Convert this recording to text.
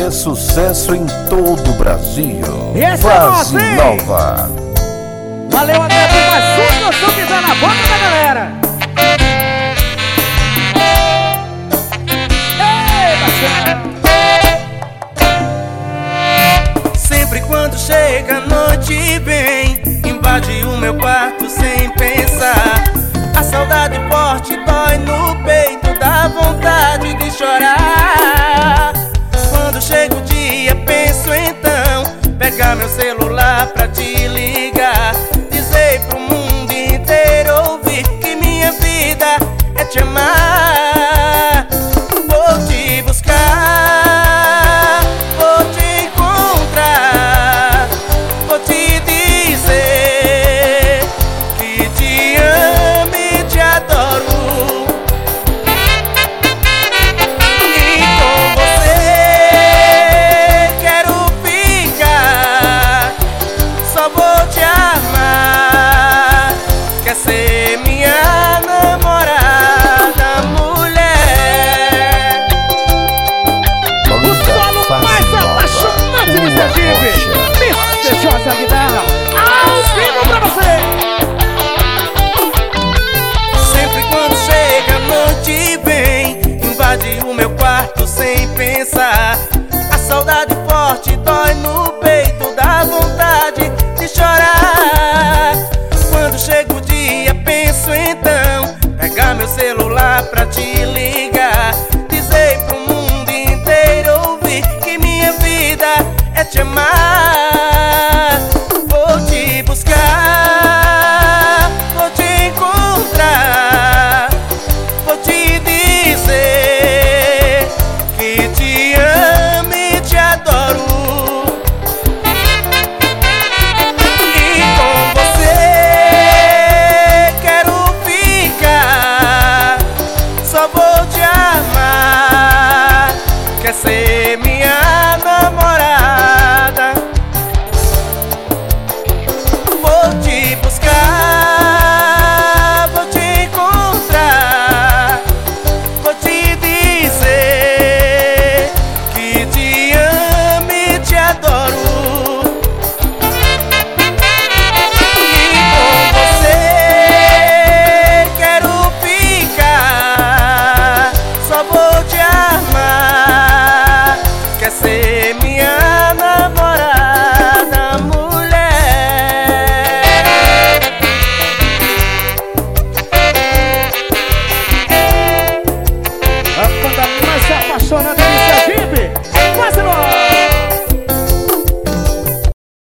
é sucesso em todo o Brasil. Frase nova. Valeu, André, por mais um canção que tá na boca da galera. Sempre quando chega a noite vem, invade o meu quarto sem pensar. A saudade forte dói no peito, dá vontade de chorar. Quando chega o dia penso então pegar meu celular pra te ligar, dizer pro mundo inteiro ouvir que minha vida é te amar. Vou te buscar, vou te encontrar, vou te dizer que te amo e te adoro. E com você quero ficar, só vou te amar. Quer ser minha namorada, mulher? O solo mais apaixonante de Sergipe, Mr. Josa Guitarra, ao vivo pra você. Sempre quando chega a noite vem, invade o meu quarto sem pensar. A saudade forte dói no peito, dá vontade de chorar. Quando chega o dia penso então pegar meu celular pra te ligar, dizer pro mundo inteiro ouvir que minha vida é te amar. Vou te buscar, vou te encontrar, vou te dizer que te amo e te adoro. E com você quero ficar, só vou te amar. Quer ser minha namorada? Vou te buscar, vou te encontrar, vou te dizer que te amo e te adoro. E com você quero ficar, só vou te amar. Quer ser minha namorada, mulher? A banda mais apaixonante